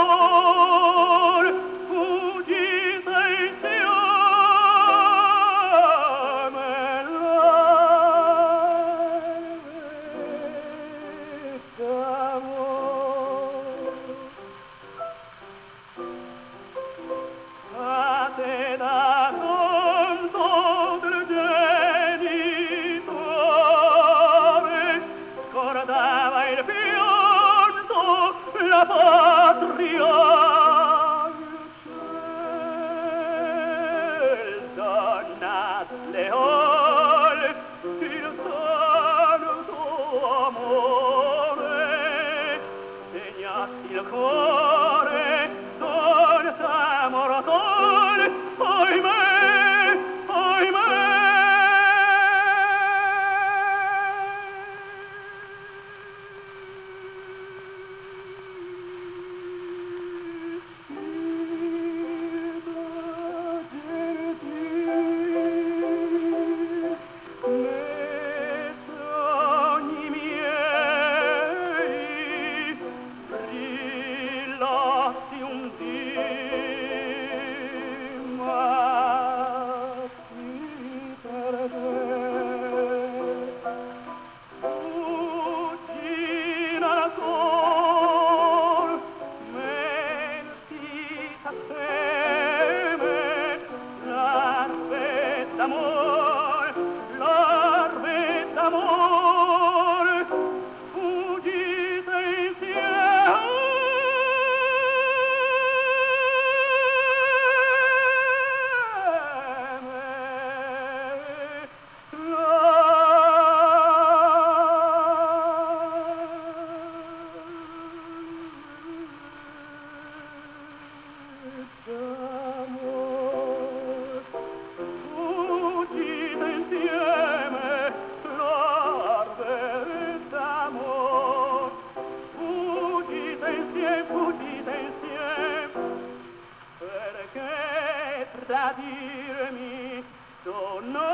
fuggite insieme a te da conto del genitore scordava il pianto la patria donna leone il santo amore segnati il cuore dolce moratore ahimè sogni miei brillati un dì ma si perdé fuggina la cor mentita seme larve d'amor fuggite insieme larve d'amor fuggite insieme perché tradirmi sono